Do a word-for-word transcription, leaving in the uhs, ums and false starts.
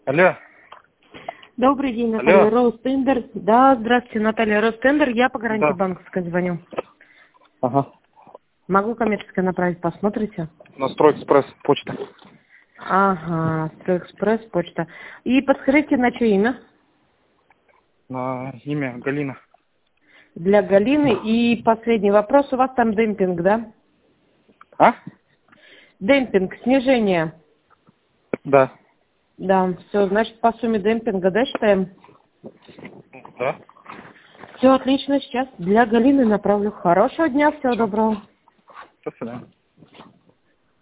Алло. Добрый день, Наталья Алло. Ростендер. Да, здравствуйте, Наталья Ростендер. Я по гарантии Да. банковской звоню. Ага. Могу коммерческое направить, посмотрите? Настройэкспресс, почта. Ага, Стройэкспресс, почта. И подскажите, на чье имя? На имя Галина. Для Галины. И последний вопрос. У вас там демпинг, да? А? Демпинг, снижение. Да. Да, все, значит, по сумме демпинга, да, считаем? Да. Все отлично, сейчас для Галины направлю. Хорошего дня, всего доброго. До свидания.